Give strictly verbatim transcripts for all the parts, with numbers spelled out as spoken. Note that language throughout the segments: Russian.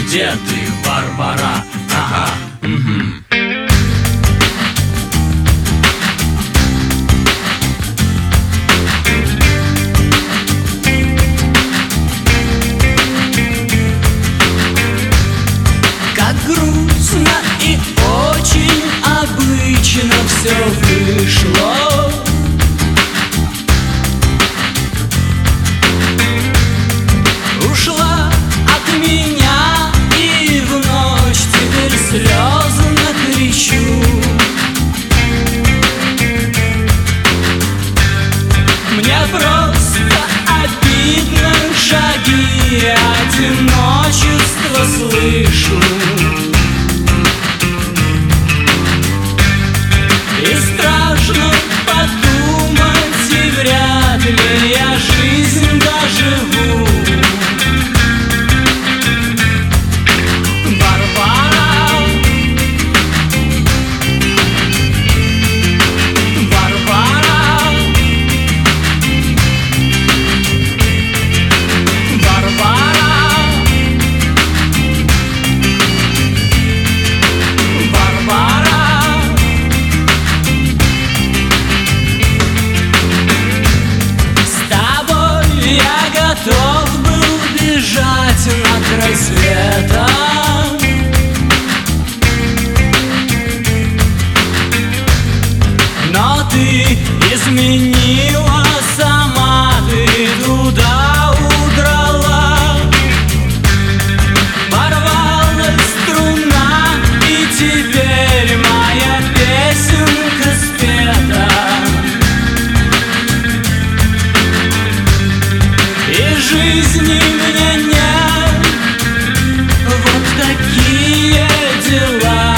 где ты, Варвара? Ага, угу. Как грустно и очень обычно все вышло. Ушла от меня и в ночь теперь слезно кричу. Мне просто обидно, шаги одиночества слышу. И страшно подумать, и вряд ли я жизнь доживу. Варвара, Варвара, Варвара, Варвара. С тобой я готов был бежать на край света. Но ты изменила, сама ты туда удрала. Порвалась струна, и теперь моя песенка спета. И жизни мне нет, вот такие дела.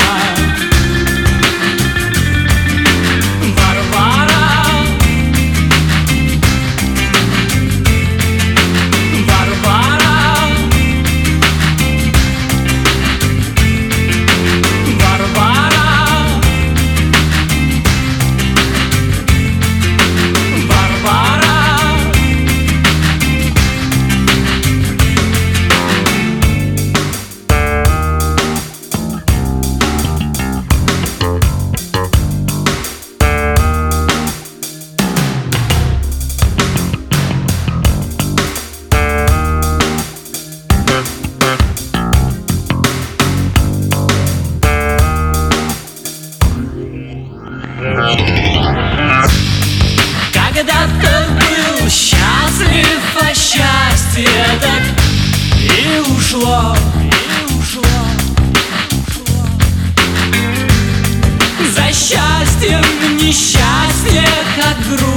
Когда-то был счастлив, а счастье так и ушло, и ушло, ушло. За счастьем несчастье, как грудь.